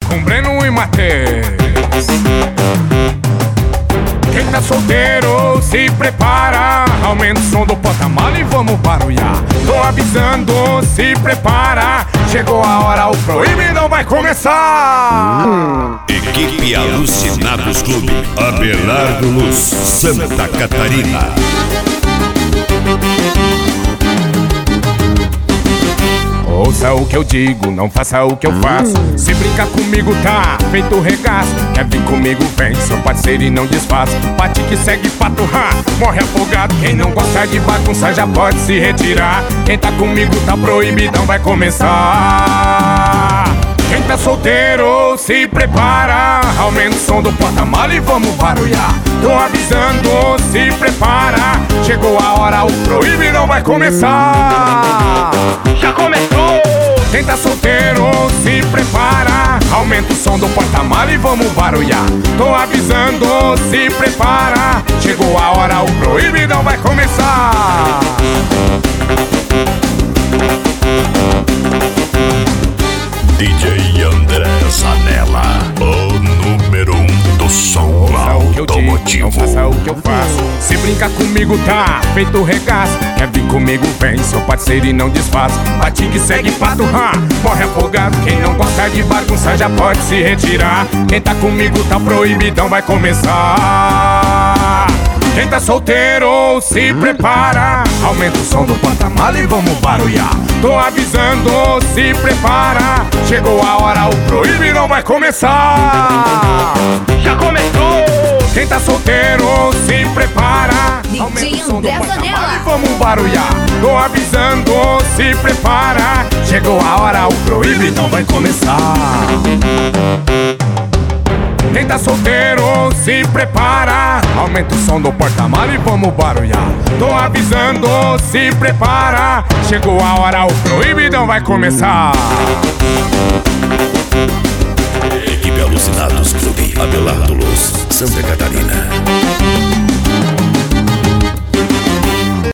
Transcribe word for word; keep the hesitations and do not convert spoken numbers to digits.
com Breno e Matheus. Quem tá solteiro se prepara, aumenta o som do porta-mala e vamos barulhar. Tô avisando, se prepara, chegou a hora, o proibidão vai começar. Equipe Alucinados Clube, Abelardo Luz, Santa Catarina. Ouça o que eu digo, não faça o que eu faço. Se brincar comigo tá feito regaço. Quer vir comigo vem, sou parceiro e não desfaço. Bate que segue pato, ha, morre afogado. Quem não gosta de bagunça já pode se retirar. Quem tá comigo tá proibidão, vai começar. Quem tá solteiro se prepara, aumenta o som do porta-mala e vamos barulhar. Tô avisando, se prepara, chegou a hora, o proibidão vai começar. Já começou! Quem tá solteiro se prepara, aumenta o som do porta-mala e vamos barulhar. Tô avisando, se prepara, chegou a hora, o proibidão vai começar. D J André Zanella, o número um do som automotivo. Não faça o que eu faço. Se brincar comigo tá feito regaço. Quer vir comigo vem, sou parceiro e não desfaço. Bate que segue pato, ha, morre afogado. Quem não gosta de bagunça já pode se retirar. Quem tá comigo tá proibidão, vai começar. Quem tá solteiro se prepara, aumenta o som do porta-mala e vamos barulhar. Tô avisando, se prepara, chegou a hora, o proibidão vai começar. Já começou! Quem tá solteiro se prepara, aumenta o som do porta-mala e vamos barulhar. Tô avisando, se prepara, chegou a hora, o proibidão vai começar. Quem tá solteiro se prepara, aumenta o som do porta-mala e vamos barulhar. Tô avisando, se prepara, chegou a hora, o proibidão vai começar. Equipe Alucinados Clube, Abelardo Luz, Santa Catarina.